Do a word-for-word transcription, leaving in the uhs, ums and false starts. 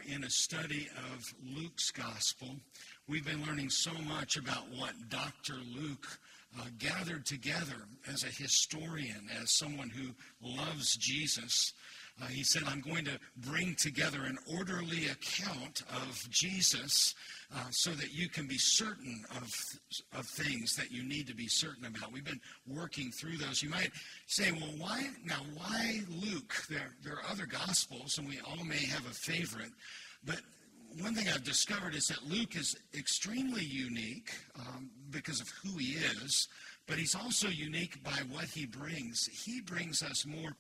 in a study of Luke's gospel. We've been learning so much about what Doctor Luke uh, gathered together as a historian, as someone who loves Jesus. Uh, he said, I'm going to bring together an orderly account of Jesus uh, so that you can be certain of, of things that you need to be certain about. We've been working through those. You might say, well, why, now why Luke? There, there are other Gospels, and we all may have a favorite, but one thing I've discovered is that Luke is extremely unique um, because of who he is, but he's also unique by what he brings. He brings us more